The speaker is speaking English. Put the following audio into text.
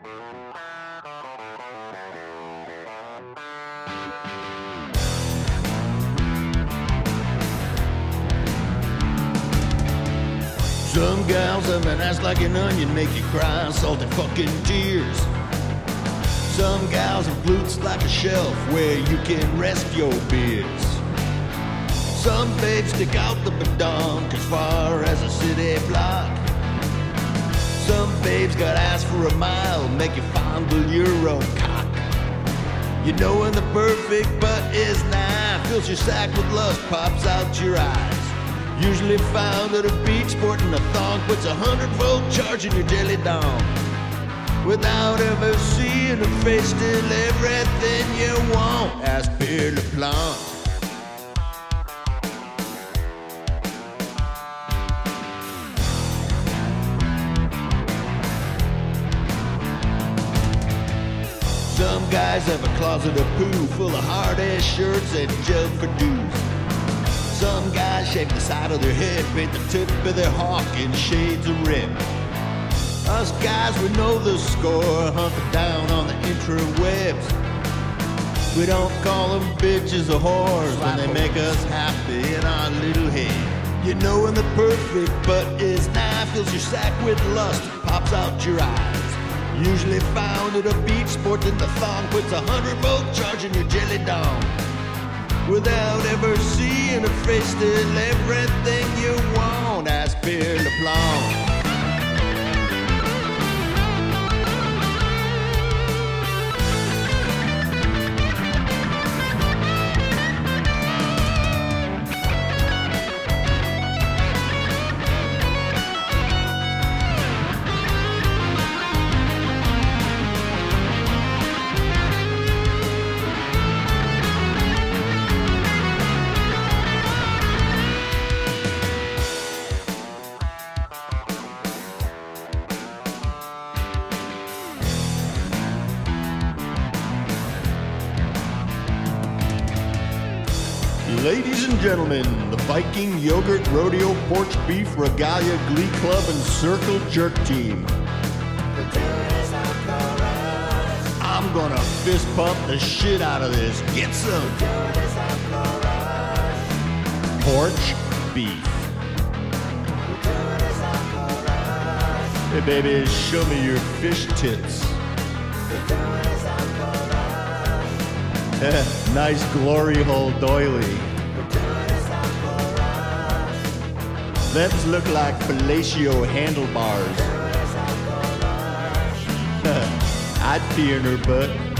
Some gals have an ass like an onion, make you cry salty fucking tears. Some gals have glutes like a shelf where you can rest your beers. Some babes stick out the badonk as far as a city block. Some babes got ass for a mile, make you fondle your own cock. You know when the perfect butt is nigh, fills your sack with lust, pops out your eyes. Usually found at a beach sporting a thong, puts 100-volt charge in your jelly dong. Without ever seeing her face, still everything you want. Ask Pierre LePlanc. Some guys have a closet of poo full of hard-ass shirts and jug for dues. Some guys shave the side of their head, paint the tip of their hawk in shades of red. Us guys, we know the score, hunker down on the interwebs. We don't call them bitches or whores when they make us happy in our little head. You know when the perfect butt is nigh, fills your sack with lust, pops out your eyes. Usually found at a beach sporting the thong, puts 100-volt charge in your jelly dong. Without ever seeing her face, still everything you want. Ask Pierre LePlanc. Ladies and gentlemen, the Viking Yogurt Rodeo Porch Beef Regalia Glee Club and Circle Jerk Team. I'm gonna fist pump the shit out of this. Get some porch beef. Hey baby, show me your fish tits. Nice glory hole doily. Them's look like fellatio handlebars. I'd pee in her butt.